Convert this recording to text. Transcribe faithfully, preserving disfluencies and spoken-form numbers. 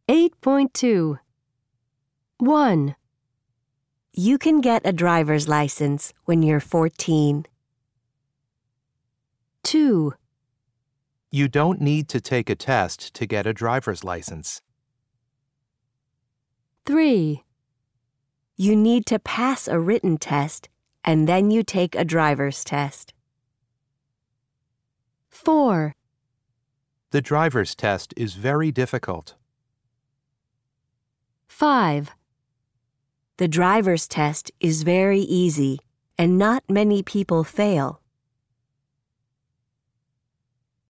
eight point two. one. You can get a driver's license when you're fourteen. two. You don't need to take a test to get a driver's license. three. You need to pass a written test and then you take a driver's test. four. The driver's test is very difficult. five. The driver's test is very easy and not many people fail.